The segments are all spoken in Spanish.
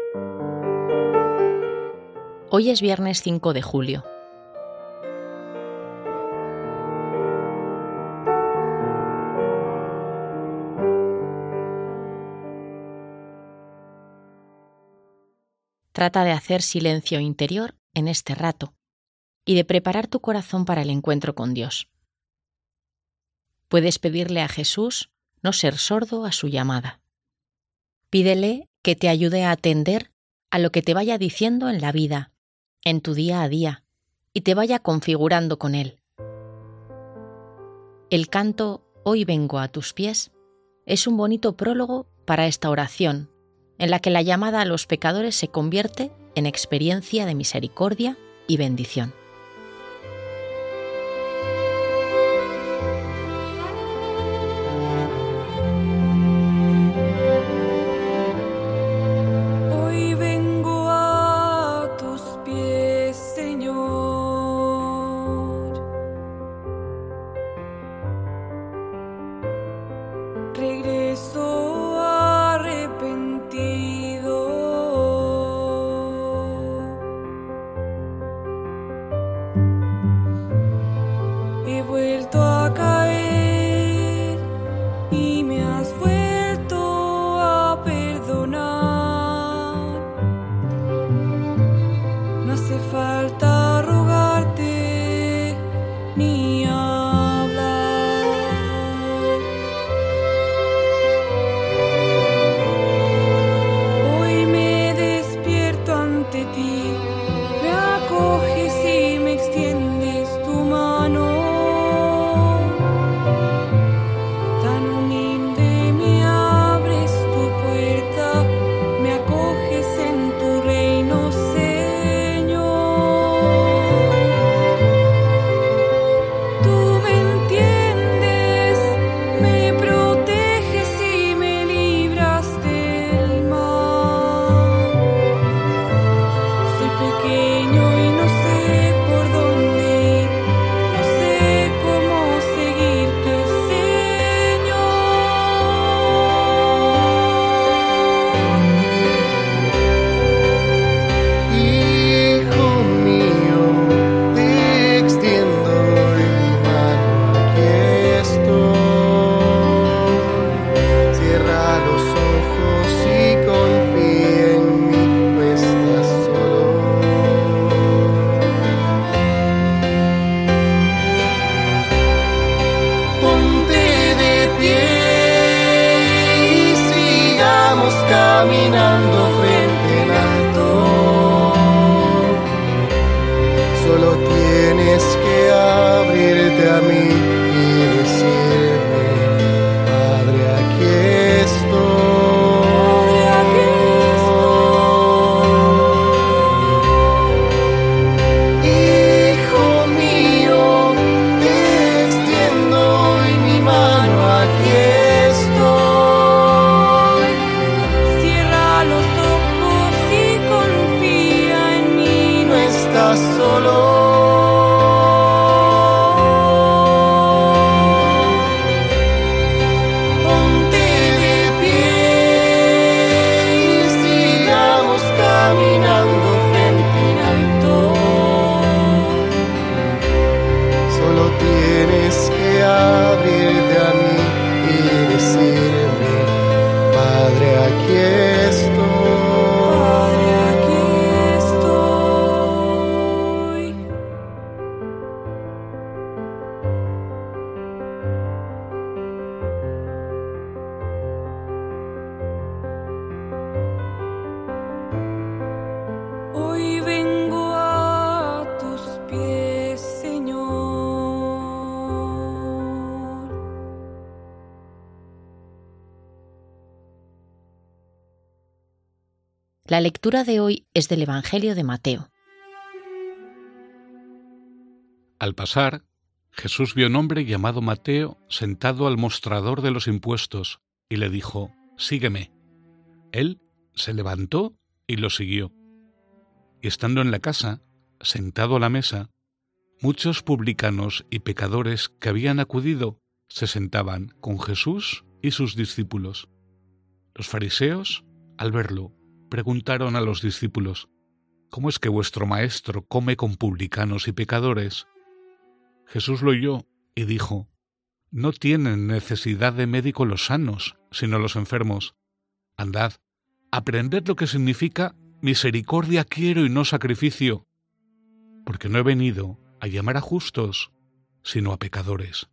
Hoy es viernes 5 de julio. Trata de hacer silencio interior en este rato y de preparar tu corazón para el encuentro con Dios. Puedes pedirle a Jesús no ser sordo a su llamada. Pídele que te ayude a atender a lo que te vaya diciendo en la vida, en tu día a día, y te vaya configurando con Él. El canto Hoy vengo a tus pies es un bonito prólogo para esta oración, en la que la llamada a los pecadores se convierte en experiencia de misericordia y bendición. Regreso arrepentido, he vuelto a caer y me has vuelto a perdonar. No hace falta rogarte ni caminando frente en alto. Solo tienes que abrirte a mí y decirme, Padre, aquí estoy. Hijo mío, te extiendo hoy mi mano, aquí estoy. Cierra los ojos y confía en mí, no estás solo. Ponte de pie y sigamos caminando frente en alto. Solo tienes que abrirte a mí y decirme, Padre, aquí estoy. Padre, aquí estoy. Hoy vengo a tus pies, Señor. La lectura de hoy es del Evangelio de Mateo. Al pasar, Jesús vio a un hombre llamado Mateo sentado al mostrador de los impuestos y le dijo, «Sígueme». Él se levantó y lo siguió. Y estando en la casa, sentado a la mesa, muchos publicanos y pecadores que habían acudido se sentaban con Jesús y sus discípulos. Los fariseos, al verlo, preguntaron a los discípulos: ¿cómo es que vuestro maestro come con publicanos y pecadores? Jesús lo oyó y dijo: no tienen necesidad de médico los sanos, sino los enfermos. Andad, aprended lo que significa misericordia quiero y no sacrificio, porque no he venido a llamar a justos, sino a pecadores.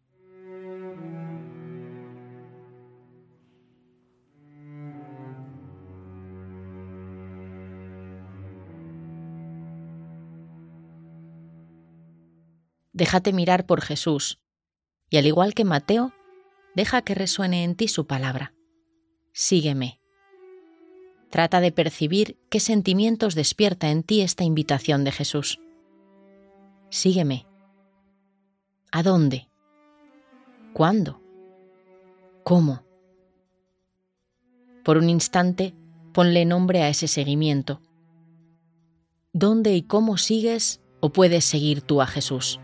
Déjate mirar por Jesús, y al igual que Mateo, deja que resuene en ti su palabra. Sígueme. Trata de percibir qué sentimientos despierta en ti esta invitación de Jesús. Sígueme. ¿A dónde? ¿Cuándo? ¿Cómo? Por un instante, ponle nombre a ese seguimiento. ¿Dónde y cómo sigues o puedes seguir tú a Jesús?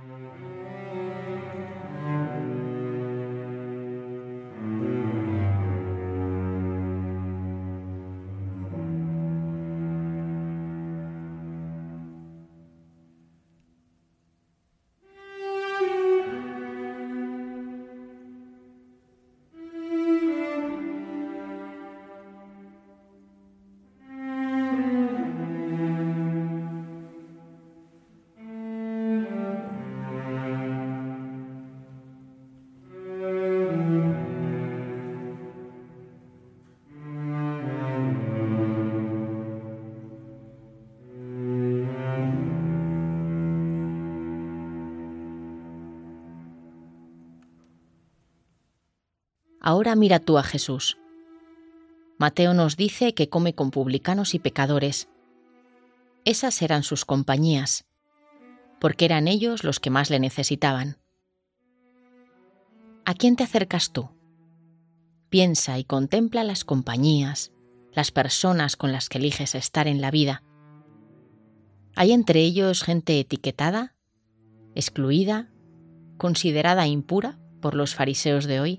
Ahora mira tú a Jesús. Mateo nos dice que come con publicanos y pecadores. Esas eran sus compañías, porque eran ellos los que más le necesitaban. ¿A quién te acercas tú? Piensa y contempla las compañías, las personas con las que eliges estar en la vida. ¿Hay entre ellos gente etiquetada, excluida, considerada impura por los fariseos de hoy?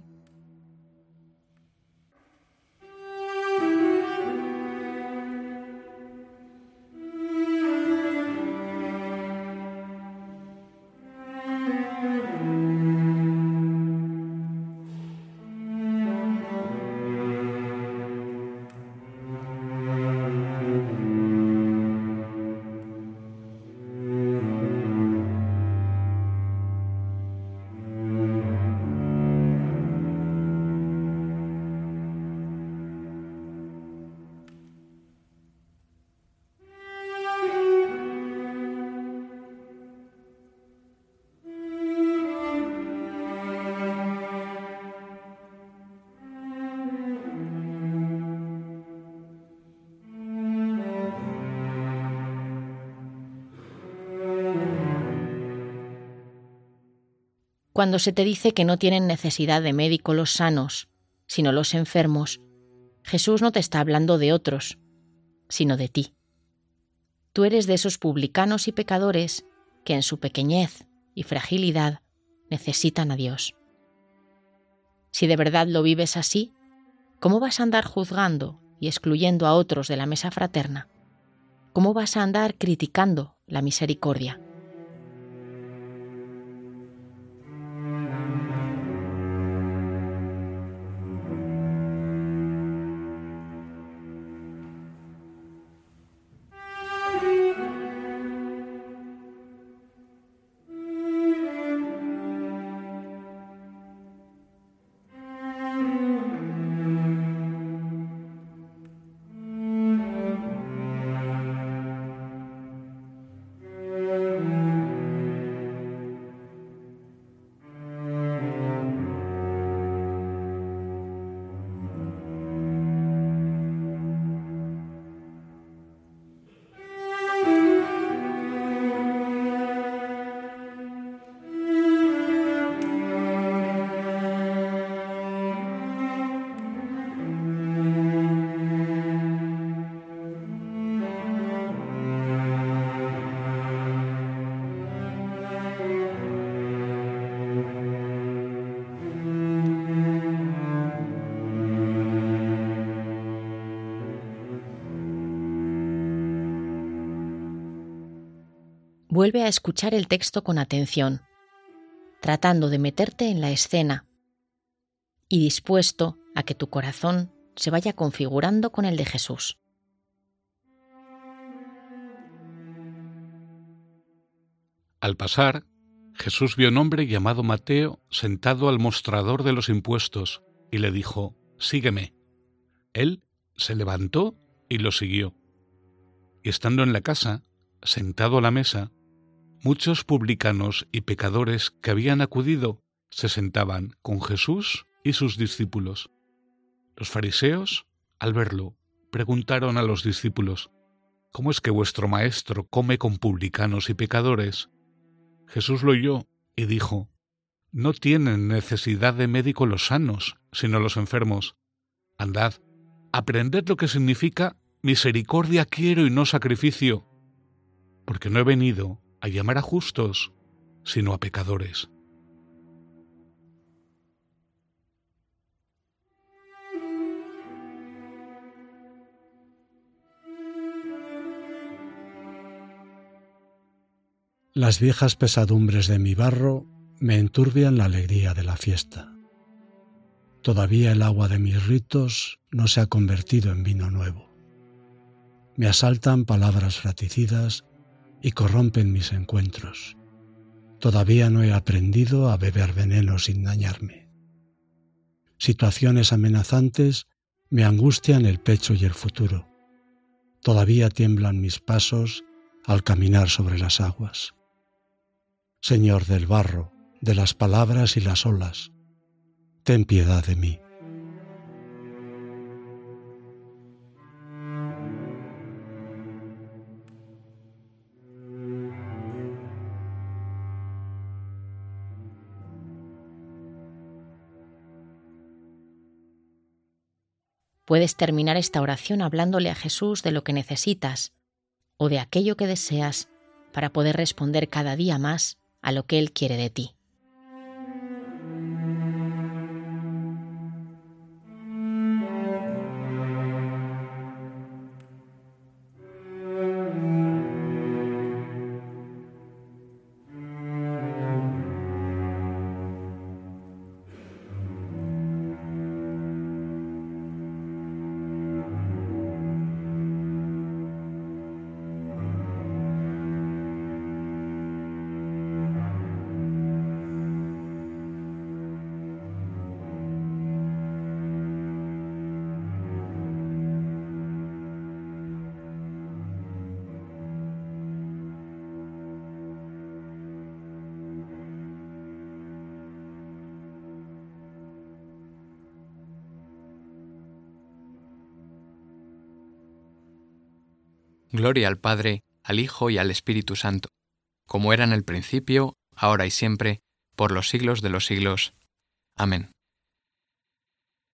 Cuando se te dice que no tienen necesidad de médico los sanos, sino los enfermos, Jesús no te está hablando de otros, sino de ti. Tú eres de esos publicanos y pecadores que en su pequeñez y fragilidad necesitan a Dios. Si de verdad lo vives así, ¿cómo vas a andar juzgando y excluyendo a otros de la mesa fraterna? ¿Cómo vas a andar criticando la misericordia? vuelve a escuchar el texto con atención, tratando de meterte en la escena y dispuesto a que tu corazón se vaya configurando con el de Jesús. Al pasar, Jesús vio un hombre llamado Mateo sentado al mostrador de los impuestos y le dijo: «Sígueme». Él se levantó y lo siguió. Y estando en la casa, sentado a la mesa, muchos publicanos y pecadores que habían acudido se sentaban con Jesús y sus discípulos. Los fariseos, al verlo, preguntaron a los discípulos: «¿Cómo es que vuestro maestro come con publicanos y pecadores?». Jesús lo oyó y dijo: «No tienen necesidad de médico los sanos, sino los enfermos. Andad, aprended lo que significa misericordia quiero y no sacrificio, porque no he venido a llamar a justos, sino a pecadores». Las viejas pesadumbres de mi barro me enturbian la alegría de la fiesta. Todavía el agua de mis ritos no se ha convertido en vino nuevo. Me asaltan palabras fraticidas y corrompen mis encuentros. Todavía no he aprendido a beber veneno sin dañarme. Situaciones amenazantes me angustian el pecho y el futuro. Todavía tiemblan mis pasos al caminar sobre las aguas. Señor del barro, de las palabras y las olas, ten piedad de mí. Puedes terminar esta oración hablándole a Jesús de lo que necesitas o de aquello que deseas para poder responder cada día más a lo que Él quiere de ti. Gloria al Padre, al Hijo y al Espíritu Santo, como era en el principio, ahora y siempre, por los siglos de los siglos. Amén.